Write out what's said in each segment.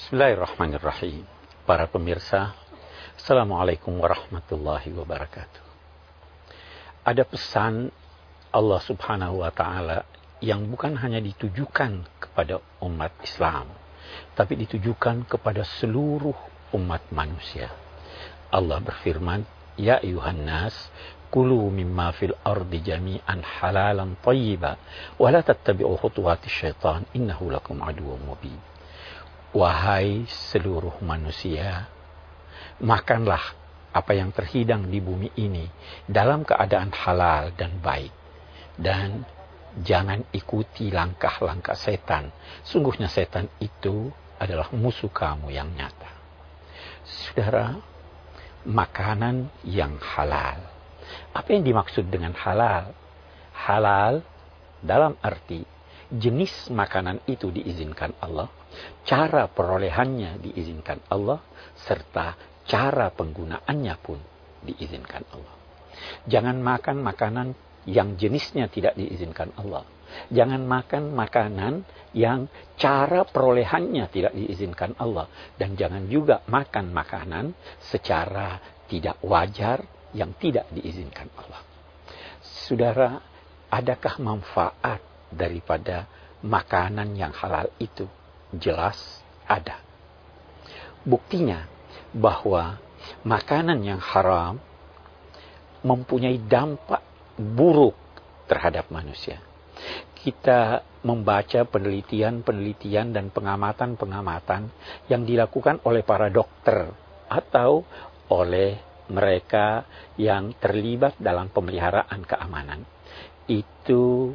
Bismillahirrahmanirrahim. Para pemirsa, Assalamualaikum warahmatullahi wabarakatuh. Ada pesan Allah subhanahu wa ta'ala yang bukan hanya ditujukan kepada umat Islam, tapi ditujukan kepada seluruh umat manusia. Allah berfirman, Ya ayuhan nas, kulu mimma fil ardi jami'an halalan tayyiba, wa la tattabi'u khutuwatis syaitan, innahu lakum aduwwum mubin. Wahai seluruh manusia, makanlah apa yang terhidang di bumi ini dalam keadaan halal dan baik. Dan jangan ikuti langkah-langkah setan. Sungguhnya setan itu adalah musuh kamu yang nyata. Saudara, makanan yang halal. Apa yang dimaksud dengan halal? Halal dalam arti jenis makanan itu diizinkan Allah, cara perolehannya diizinkan Allah, serta cara penggunaannya pun diizinkan Allah. Jangan makan makanan yang jenisnya tidak diizinkan Allah. Jangan makan makanan yang cara perolehannya tidak diizinkan Allah. Dan jangan juga makan makanan secara tidak wajar yang tidak diizinkan Allah. Saudara, adakah manfaat daripada makanan yang halal itu? Jelas ada. Buktinya bahwa makanan yang haram mempunyai dampak buruk terhadap manusia. Kita membaca penelitian-penelitian dan pengamatan-pengamatan yang dilakukan oleh para dokter atau oleh mereka yang terlibat dalam pemeliharaan keamanan. Itu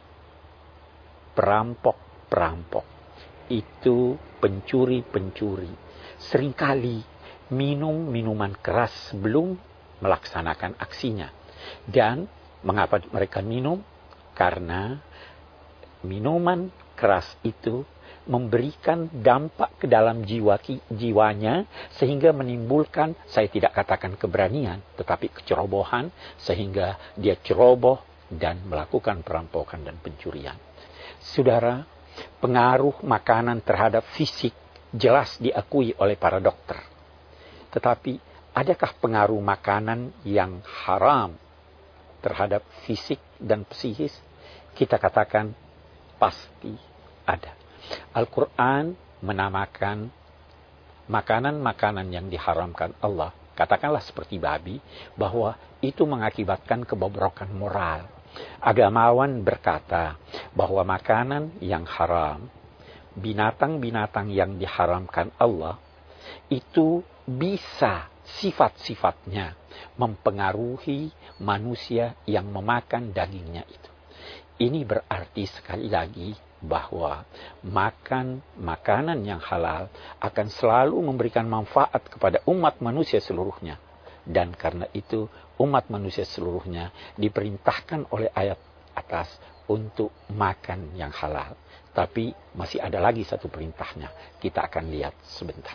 perampok-perampok, itu pencuri-pencuri, seringkali minum minuman keras sebelum melaksanakan aksinya. Dan mengapa mereka minum? Karena minuman keras itu memberikan dampak ke dalam jiwanya sehingga menimbulkan, saya tidak katakan keberanian, tetapi kecerobohan, sehingga dia ceroboh dan melakukan perampokan dan pencurian. Saudara, pengaruh makanan terhadap fisik jelas diakui oleh para dokter. Tetapi adakah pengaruh makanan yang haram terhadap fisik dan psikis? Kita katakan pasti ada. Al-Quran menamakan makanan-makanan yang diharamkan Allah, katakanlah seperti babi, bahwa itu mengakibatkan kebobrokan moral. Agamawan berkata bahwa makanan yang haram, binatang-binatang yang diharamkan Allah, itu bisa sifat-sifatnya mempengaruhi manusia yang memakan dagingnya itu. Ini berarti sekali lagi bahwa makan makanan yang halal akan selalu memberikan manfaat kepada umat manusia seluruhnya. Dan karena itu umat manusia seluruhnya diperintahkan oleh ayat atas untuk makan yang halal. Tapi masih ada lagi satu perintahnya. Kita akan lihat sebentar.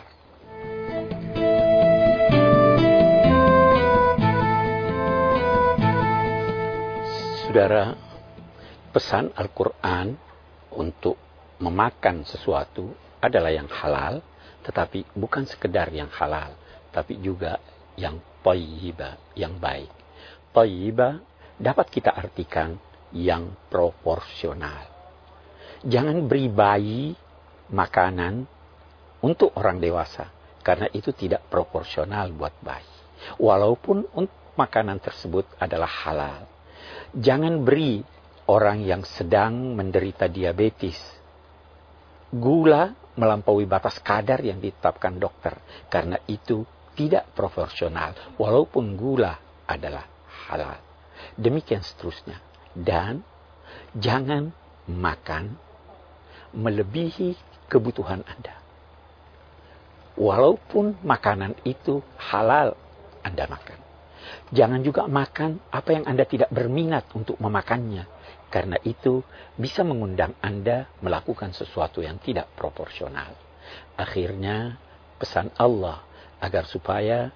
Saudara, pesan Al-Quran untuk memakan sesuatu adalah yang halal, tetapi bukan sekedar yang halal, tapi juga yang thayyibah, yang baik. Thayyibah dapat kita artikan yang proporsional. Jangan beri bayi makanan untuk orang dewasa, karena itu tidak proporsional buat bayi. Walaupun makanan tersebut adalah halal. Jangan beri orang yang sedang menderita diabetes gula melampaui batas kadar yang ditetapkan dokter, karena itu tidak proporsional, walaupun gula adalah halal. Demikian seterusnya. Dan jangan makan melebihi kebutuhan Anda. Walaupun makanan itu halal, Anda makan. Jangan juga makan apa yang Anda tidak berminat untuk memakannya, karena itu bisa mengundang Anda melakukan sesuatu yang tidak proporsional. Akhirnya, pesan Allah agar supaya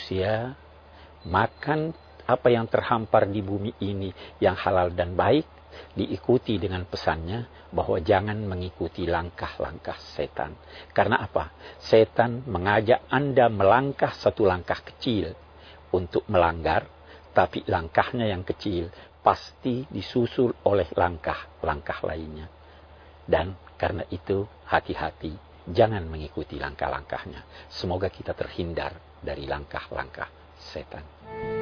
manusia makan apa yang terhampar di bumi ini yang halal dan baik, diikuti dengan pesannya bahwa jangan mengikuti langkah-langkah setan. Karena apa? Setan mengajak Anda melangkah satu langkah kecil untuk melanggar, tapi langkahnya yang kecil pasti disusul oleh langkah-langkah lainnya. Dan karena itu hati-hati, jangan mengikuti langkah-langkahnya. Semoga kita terhindar dari langkah-langkah setan.